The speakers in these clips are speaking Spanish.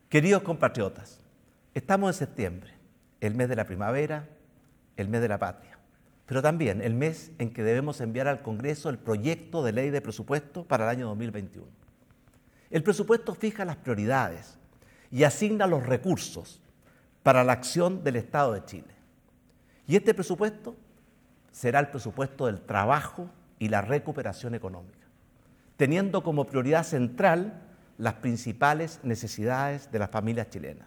Queridos compatriotas, estamos en septiembre, el mes de la primavera, el mes de la patria, pero también el mes en que debemos enviar al Congreso el proyecto de ley de presupuesto para el año 2021. El presupuesto fija las prioridades y asigna los recursos para la acción del Estado de Chile. Y este presupuesto será el presupuesto del trabajo y la recuperación económica, teniendo como prioridad central las principales necesidades de las familias chilenas.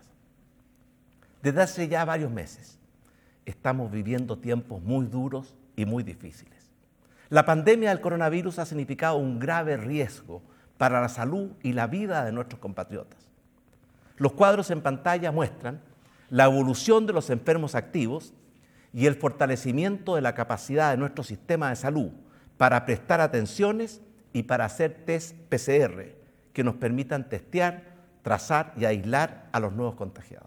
Desde hace ya varios meses estamos viviendo tiempos muy duros y muy difíciles. La pandemia del coronavirus ha significado un grave riesgo para la salud y la vida de nuestros compatriotas. Los cuadros en pantalla muestran la evolución de los enfermos activos y el fortalecimiento de la capacidad de nuestro sistema de salud para prestar atenciones y para hacer test PCR que nos permitan testear, trazar y aislar a los nuevos contagiados.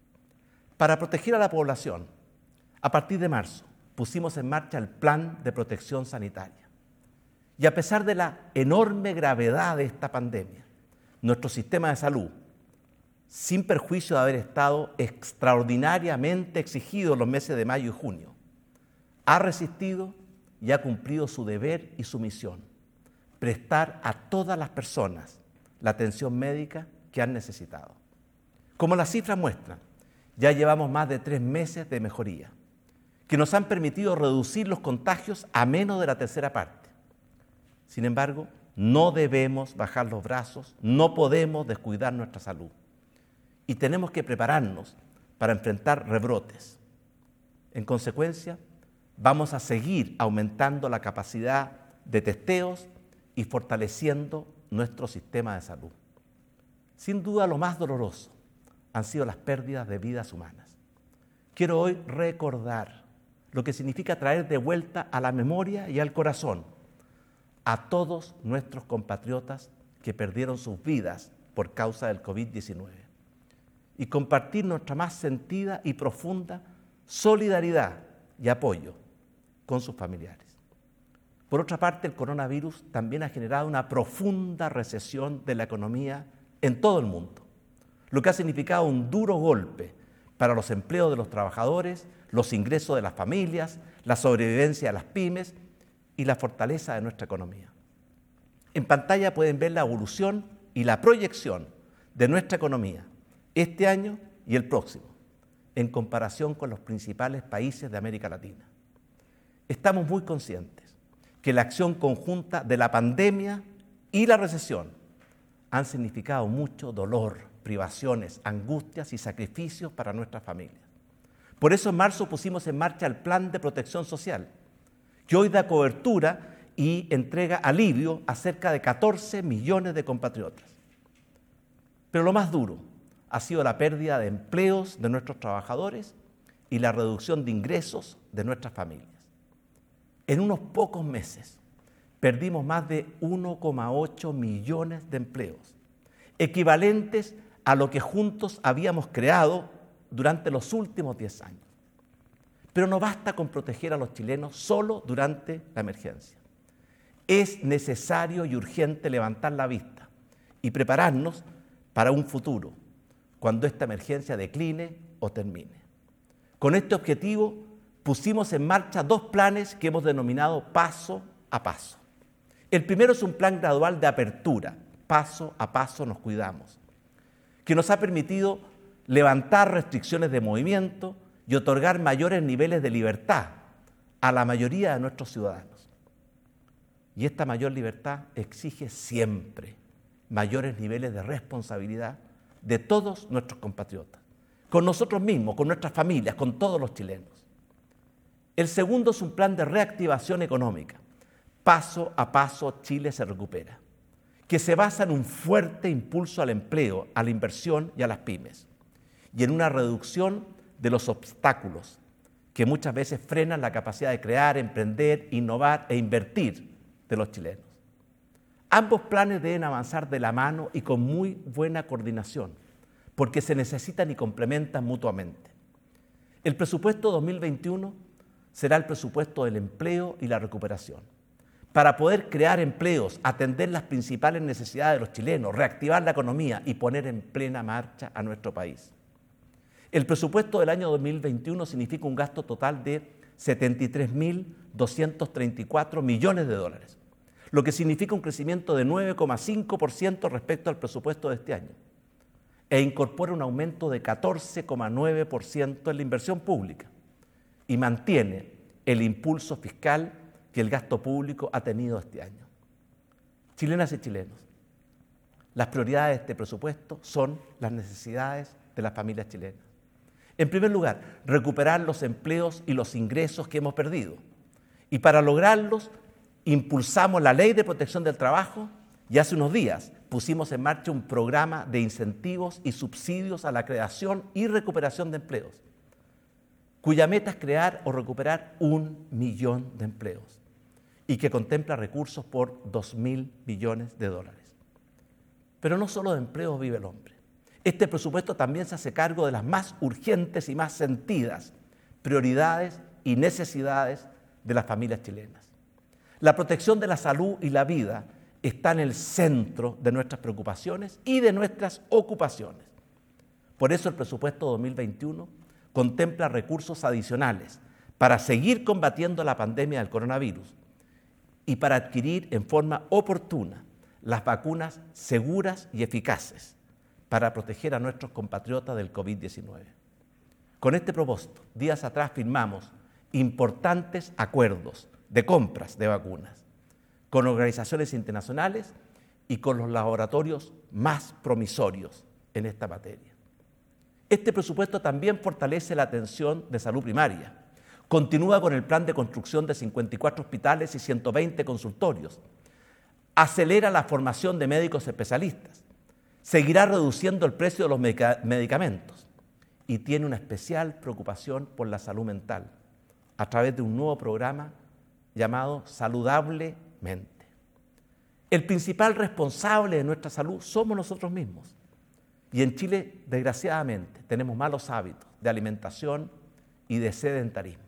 Para proteger a la población, a partir de marzo pusimos en marcha el Plan de Protección Sanitaria. Y a pesar de la enorme gravedad de esta pandemia, nuestro sistema de salud, sin perjuicio de haber estado extraordinariamente exigido en los meses de mayo y junio, ha resistido y ha cumplido su deber y su misión: prestar a todas las personas la atención médica que han necesitado. Como las cifras muestran, ya llevamos más de 3 meses de mejoría, que nos han permitido reducir los contagios a menos de la tercera parte. Sin embargo, no debemos bajar los brazos, no podemos descuidar nuestra salud y tenemos que prepararnos para enfrentar rebrotes. En consecuencia, vamos a seguir aumentando la capacidad de testeos y fortaleciendo nuestro sistema de salud. Sin duda, lo más doloroso han sido las pérdidas de vidas humanas. Quiero hoy recordar lo que significa traer de vuelta a la memoria y al corazón a todos nuestros compatriotas que perdieron sus vidas por causa del COVID-19 y compartir nuestra más sentida y profunda solidaridad y apoyo con sus familiares. Por otra parte, el coronavirus también ha generado una profunda recesión de la economía en todo el mundo, lo que ha significado un duro golpe para los empleos de los trabajadores, los ingresos de las familias, la sobrevivencia de las pymes y la fortaleza de nuestra economía. En pantalla pueden ver la evolución y la proyección de nuestra economía este año y el próximo, en comparación con los principales países de América Latina. Estamos muy conscientes que la acción conjunta de la pandemia y la recesión han significado mucho dolor, privaciones, angustias y sacrificios para nuestras familias. Por eso en marzo pusimos en marcha el Plan de Protección Social, que hoy da cobertura y entrega alivio a cerca de 14 millones de compatriotas. Pero lo más duro ha sido la pérdida de empleos de nuestros trabajadores y la reducción de ingresos de nuestras familias. En unos pocos meses perdimos más de 1,8 millones de empleos, equivalentes a lo que juntos habíamos creado durante los últimos 10 años. Pero no basta con proteger a los chilenos solo durante la emergencia. Es necesario y urgente levantar la vista y prepararnos para un futuro, cuando esta emergencia decline o termine. Con este objetivo, pusimos en marcha 2 planes que hemos denominado Paso a Paso. El primero es un plan gradual de apertura, paso a paso nos cuidamos, que nos ha permitido levantar restricciones de movimiento y otorgar mayores niveles de libertad a la mayoría de nuestros ciudadanos. Y esta mayor libertad exige siempre mayores niveles de responsabilidad de todos nuestros compatriotas, con nosotros mismos, con nuestras familias, con todos los chilenos. El segundo es un plan de reactivación económica. Paso a paso Chile se recupera, que se basa en un fuerte impulso al empleo, a la inversión y a las pymes, y en una reducción de los obstáculos que muchas veces frenan la capacidad de crear, emprender, innovar e invertir de los chilenos. Ambos planes deben avanzar de la mano y con muy buena coordinación, porque se necesitan y complementan mutuamente. El presupuesto 2021 será el presupuesto del empleo y la recuperación, para poder crear empleos, atender las principales necesidades de los chilenos, reactivar la economía y poner en plena marcha a nuestro país. El presupuesto del año 2021 significa un gasto total de 73.234 millones de dólares, lo que significa un crecimiento de 9,5% respecto al presupuesto de este año, e incorpora un aumento de 14,9% en la inversión pública y mantiene el impulso fiscal que el gasto público ha tenido este año. Chilenas y chilenos, las prioridades de este presupuesto son las necesidades de las familias chilenas. En primer lugar, recuperar los empleos y los ingresos que hemos perdido. Y para lograrlos, impulsamos la Ley de Protección del Trabajo y hace unos días pusimos en marcha un programa de incentivos y subsidios a la creación y recuperación de empleos, cuya meta es crear o recuperar 1 millón de empleos y que contempla recursos por 2.000 millones de dólares. Pero no solo de empleos vive el hombre. Este presupuesto también se hace cargo de las más urgentes y más sentidas prioridades y necesidades de las familias chilenas. La protección de la salud y la vida está en el centro de nuestras preocupaciones y de nuestras ocupaciones. Por eso el presupuesto 2021 contempla recursos adicionales para seguir combatiendo la pandemia del coronavirus y para adquirir en forma oportuna las vacunas seguras y eficaces para proteger a nuestros compatriotas del COVID-19. Con este propósito, días atrás firmamos importantes acuerdos de compras de vacunas con organizaciones internacionales y con los laboratorios más promisorios en esta materia. Este presupuesto también fortalece la atención de salud primaria. Continúa con el plan de construcción de 54 hospitales y 120 consultorios. Acelera la formación de médicos especialistas. Seguirá reduciendo el precio de los medicamentos y tiene una especial preocupación por la salud mental a través de un nuevo programa llamado Saludablemente. El principal responsable de nuestra salud somos nosotros mismos. Y en Chile, desgraciadamente, tenemos malos hábitos de alimentación y de sedentarismo.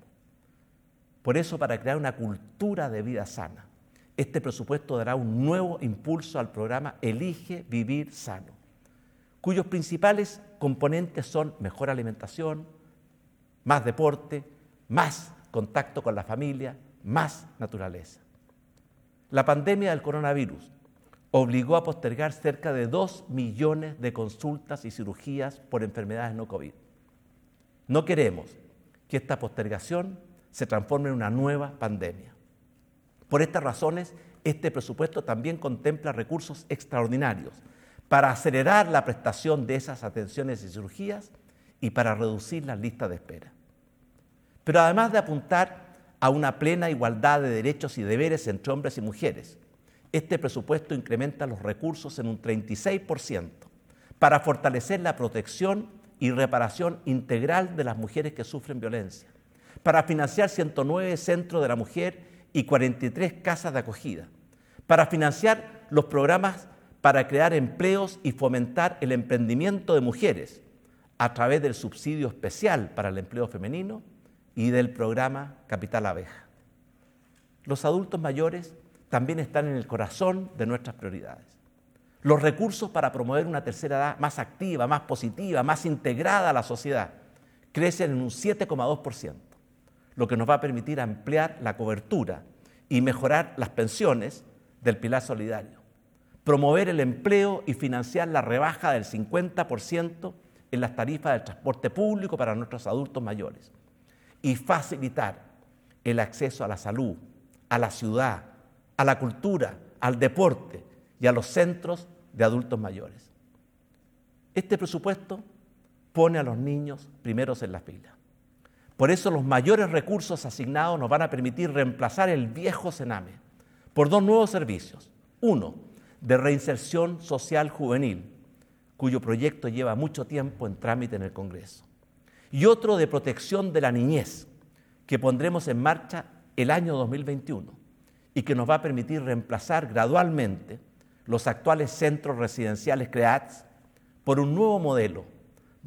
Por eso, para crear una cultura de vida sana, este presupuesto dará un nuevo impulso al programa Elige Vivir Sano, cuyos principales componentes son mejor alimentación, más deporte, más contacto con la familia, más naturaleza. La pandemia del coronavirus obligó a postergar cerca de 2 millones de consultas y cirugías por enfermedades no COVID. No queremos que esta postergación se transforme en una nueva pandemia. Por estas razones, este presupuesto también contempla recursos extraordinarios para acelerar la prestación de esas atenciones y cirugías y para reducir las listas de espera. Pero además de apuntar a una plena igualdad de derechos y deberes entre hombres y mujeres, este presupuesto incrementa los recursos en un 36% para fortalecer la protección y reparación integral de las mujeres que sufren violencia, para financiar 109 centros de la mujer y 43 casas de acogida, para financiar los programas para crear empleos y fomentar el emprendimiento de mujeres a través del subsidio especial para el empleo femenino y del programa Capital Abeja. Los adultos mayores también están en el corazón de nuestras prioridades. Los recursos para promover una tercera edad más activa, más positiva, más integrada a la sociedad crecen en un 7,2%, lo que nos va a permitir ampliar la cobertura y mejorar las pensiones del pilar solidario, promover el empleo y financiar la rebaja del 50% en las tarifas del transporte público para nuestros adultos mayores y facilitar el acceso a la salud, a la ciudad, a la cultura, al deporte y a los centros de adultos mayores. Este presupuesto pone a los niños primeros en la fila. Por eso los mayores recursos asignados nos van a permitir reemplazar el viejo Sename por 2 nuevos servicios. Uno, de reinserción social juvenil, cuyo proyecto lleva mucho tiempo en trámite en el Congreso. Y otro de protección de la niñez, que pondremos en marcha el año 2021 y que nos va a permitir reemplazar gradualmente los actuales centros residenciales CREATS por un nuevo modelo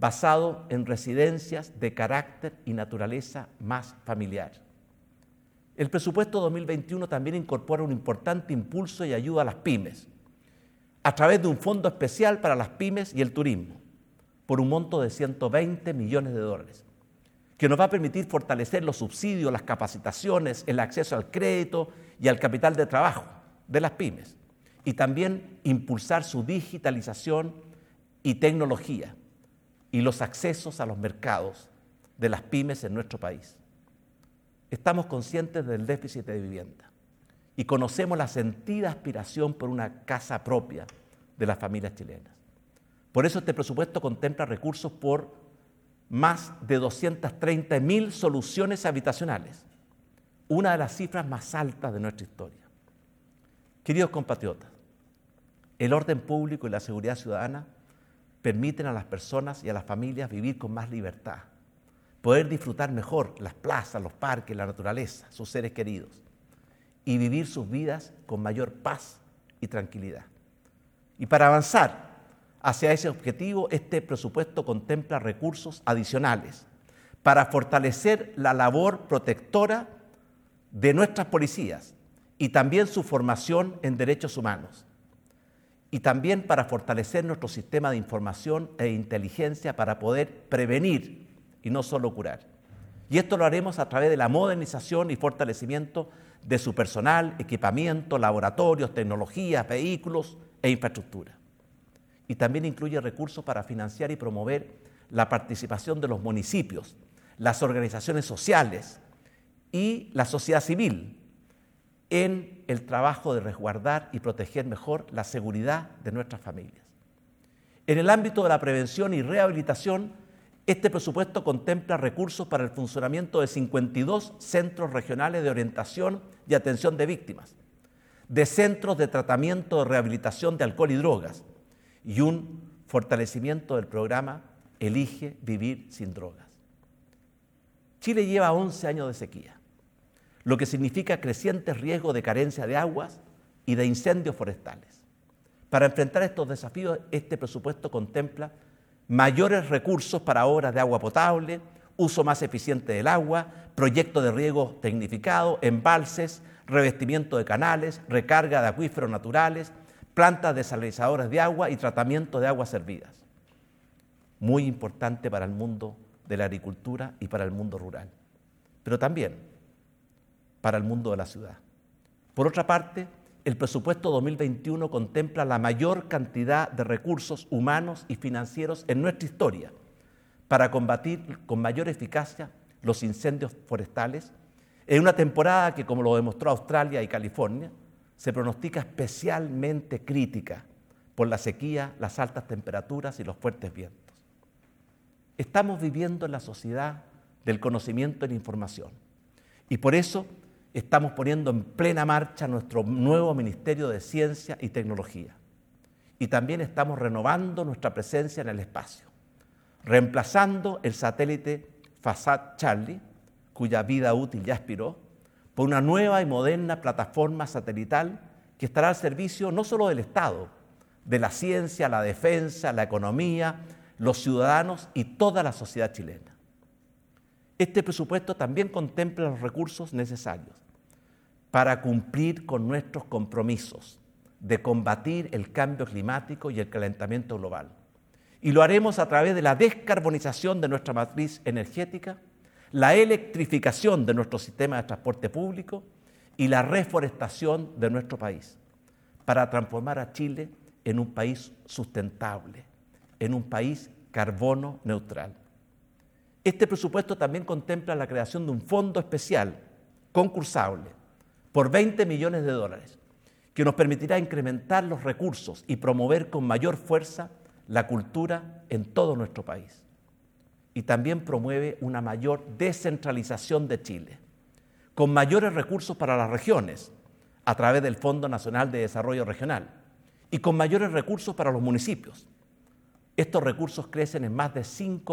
basado en residencias de carácter y naturaleza más familiar. El presupuesto 2021 también incorpora un importante impulso y ayuda a las pymes, a través de un fondo especial para las pymes y el turismo, por un monto de 120 millones de dólares, que nos va a permitir fortalecer los subsidios, las capacitaciones, el acceso al crédito y al capital de trabajo de las pymes, y también impulsar su digitalización y tecnología y los accesos a los mercados de las pymes en nuestro país. Estamos conscientes del déficit de vivienda y conocemos la sentida aspiración por una casa propia de las familias chilenas. Por eso este presupuesto contempla recursos por más de 230.000 soluciones habitacionales, una de las cifras más altas de nuestra historia. Queridos compatriotas, el orden público y la seguridad ciudadana permiten a las personas y a las familias vivir con más libertad, poder disfrutar mejor las plazas, los parques, la naturaleza, sus seres queridos, y vivir sus vidas con mayor paz y tranquilidad. Y para avanzar hacia ese objetivo, este presupuesto contempla recursos adicionales para fortalecer la labor protectora de nuestras policías y también su formación en derechos humanos, y también para fortalecer nuestro sistema de información e inteligencia para poder prevenir y no solo curar. Y esto lo haremos a través de la modernización y fortalecimiento de su personal, equipamiento, laboratorios, tecnologías, vehículos e infraestructura. Y también incluye recursos para financiar y promover la participación de los municipios, las organizaciones sociales y la sociedad civil en el trabajo de resguardar y proteger mejor la seguridad de nuestras familias. En el ámbito de la prevención y rehabilitación, este presupuesto contempla recursos para el funcionamiento de 52 centros regionales de orientación y atención de víctimas, de centros de tratamiento de rehabilitación de alcohol y drogas, y un fortalecimiento del programa Elige Vivir Sin Drogas. Chile lleva 11 años de sequía, lo que significa crecientes riesgos de carencia de aguas y de incendios forestales. Para enfrentar estos desafíos, este presupuesto contempla mayores recursos para obras de agua potable, uso más eficiente del agua, proyectos de riego tecnificado, embalses, revestimiento de canales, recarga de acuíferos naturales, plantas desalinizadoras de agua y tratamiento de aguas servidas. Muy importante para el mundo de la agricultura y para el mundo rural, pero también para el mundo de la ciudad. Por otra parte, el presupuesto 2021 contempla la mayor cantidad de recursos humanos y financieros en nuestra historia para combatir con mayor eficacia los incendios forestales en una temporada que, como lo demostró Australia y California, se pronostica especialmente crítica por la sequía, las altas temperaturas y los fuertes vientos. Estamos viviendo en la sociedad del conocimiento y la información, y por eso estamos poniendo en plena marcha nuestro nuevo Ministerio de Ciencia y Tecnología. Y también estamos renovando nuestra presencia en el espacio, reemplazando el satélite Fasat Charlie, cuya vida útil ya expiró, por una nueva y moderna plataforma satelital que estará al servicio no solo del Estado, de la ciencia, la defensa, la economía, los ciudadanos y toda la sociedad chilena. Este presupuesto también contempla los recursos necesarios para cumplir con nuestros compromisos de combatir el cambio climático y el calentamiento global. Y lo haremos a través de la descarbonización de nuestra matriz energética, la electrificación de nuestro sistema de transporte público y la reforestación de nuestro país, para transformar a Chile en un país sustentable, en un país carbono neutral. Este presupuesto también contempla la creación de un fondo especial concursable por 20 millones de dólares, que nos permitirá incrementar los recursos y promover con mayor fuerza la cultura en todo nuestro país. Y también promueve una mayor descentralización de Chile, con mayores recursos para las regiones, a través del Fondo Nacional de Desarrollo Regional, y con mayores recursos para los municipios. Estos recursos crecen en más de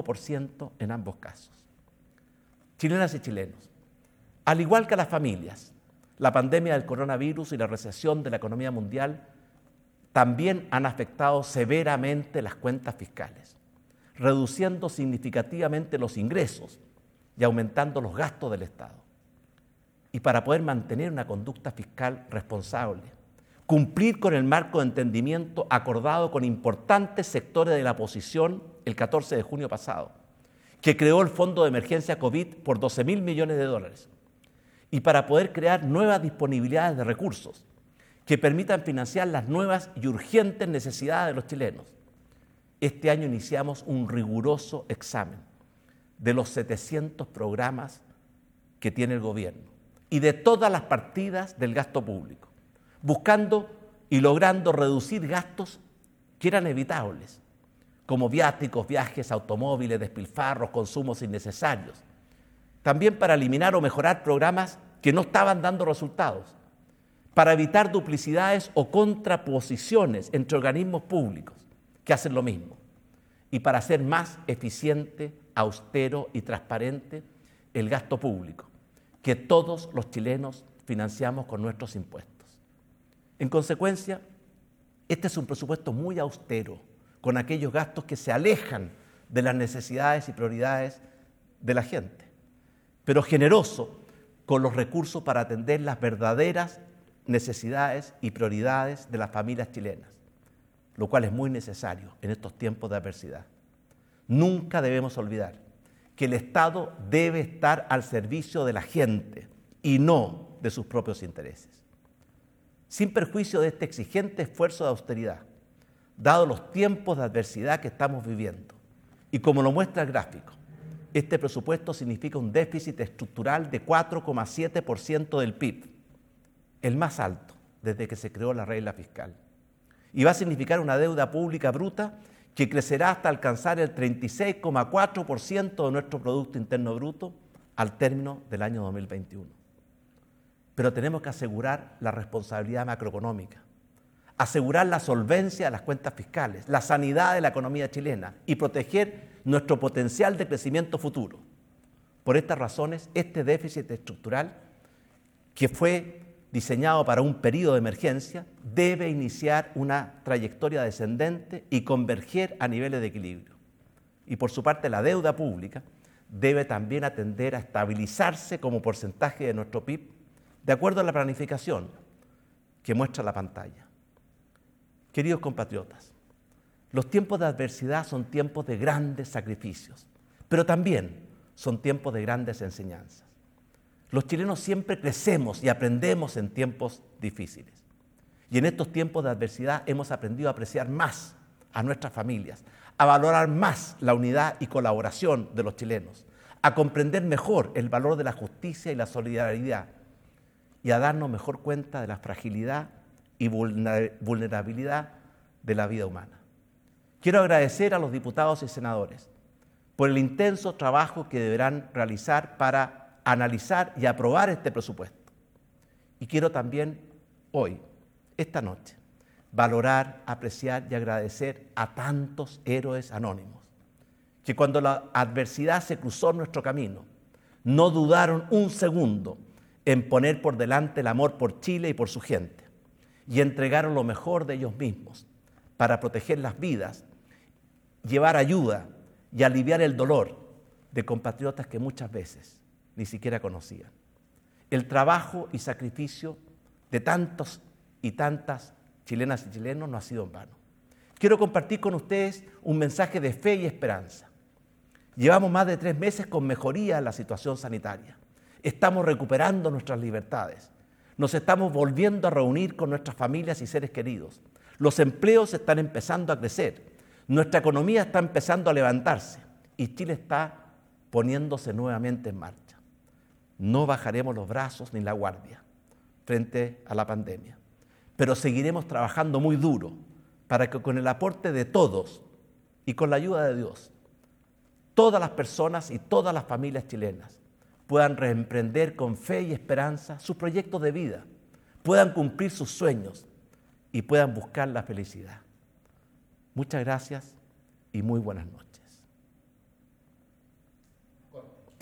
5% en ambos casos. Chilenas y chilenos, al igual que a las familias, la pandemia del coronavirus y la recesión de la economía mundial también han afectado severamente las cuentas fiscales, reduciendo significativamente los ingresos y aumentando los gastos del Estado. y para poder mantener una conducta fiscal responsable, cumplir con el marco de entendimiento acordado con importantes sectores de la oposición el 14 de junio pasado, que creó el Fondo de Emergencia COVID por 12.000 millones de dólares, y para poder crear nuevas disponibilidades de recursos que permitan financiar las nuevas y urgentes necesidades de los chilenos. Este año iniciamos un riguroso examen de los 700 programas que tiene el gobierno y de todas las partidas del gasto público, buscando y logrando reducir gastos que eran evitables, como viáticos, viajes, automóviles, despilfarros, consumos innecesarios. También para eliminar o mejorar programas que no estaban dando resultados, para evitar duplicidades o contraposiciones entre organismos públicos que hacen lo mismo, y para hacer más eficiente, austero y transparente el gasto público, que todos los chilenos financiamos con nuestros impuestos. En consecuencia, este es un presupuesto muy austero, con aquellos gastos que se alejan de las necesidades y prioridades de la gente, pero generoso con los recursos para atender las verdaderas necesidades y prioridades de las familias chilenas, lo cual es muy necesario en estos tiempos de adversidad. Nunca debemos olvidar que el Estado debe estar al servicio de la gente y no de sus propios intereses. Sin perjuicio de este exigente esfuerzo de austeridad, dados los tiempos de adversidad que estamos viviendo, y como lo muestra el gráfico, este presupuesto significa un déficit estructural de 4,7% del PIB, el más alto desde que se creó la regla fiscal. Y va a significar una deuda pública bruta que crecerá hasta alcanzar el 36,4% de nuestro Producto Interno Bruto al término del año 2021. Pero tenemos que asegurar la responsabilidad macroeconómica, asegurar la solvencia de las cuentas fiscales, la sanidad de la economía chilena y proteger nuestro potencial de crecimiento futuro. Por estas razones, este déficit estructural, que fue diseñado para un periodo de emergencia, debe iniciar una trayectoria descendente y converger a niveles de equilibrio. Y por su parte, la deuda pública debe también atender a estabilizarse como porcentaje de nuestro PIB, de acuerdo a la planificación que muestra la pantalla. Queridos compatriotas, los tiempos de adversidad son tiempos de grandes sacrificios, pero también son tiempos de grandes enseñanzas. Los chilenos siempre crecemos y aprendemos en tiempos difíciles. Y en estos tiempos de adversidad hemos aprendido a apreciar más a nuestras familias, a valorar más la unidad y colaboración de los chilenos, a comprender mejor el valor de la justicia y la solidaridad y a darnos mejor cuenta de la fragilidad y vulnerabilidad de la vida humana. Quiero agradecer a los diputados y senadores por el intenso trabajo que deberán realizar para analizar y aprobar este presupuesto. Y quiero también hoy, esta noche, valorar, apreciar y agradecer a tantos héroes anónimos que cuando la adversidad se cruzó en nuestro camino, no dudaron un segundo en poner por delante el amor por Chile y por su gente, y entregaron lo mejor de ellos mismos para proteger las vidas, llevar ayuda y aliviar el dolor de compatriotas que muchas veces ni siquiera conocían. El trabajo y sacrificio de tantos y tantas chilenas y chilenos no ha sido en vano. Quiero compartir con ustedes un mensaje de fe y esperanza. Llevamos más de 3 meses con mejoría en la situación sanitaria. Estamos recuperando nuestras libertades. Nos estamos volviendo a reunir con nuestras familias y seres queridos. Los empleos están empezando a crecer. Nuestra economía está empezando a levantarse y Chile está poniéndose nuevamente en marcha. No bajaremos los brazos ni la guardia frente a la pandemia, pero seguiremos trabajando muy duro para que con el aporte de todos y con la ayuda de Dios, todas las personas y todas las familias chilenas puedan reemprender con fe y esperanza sus proyectos de vida, puedan cumplir sus sueños y puedan buscar la felicidad. Muchas gracias y muy buenas noches.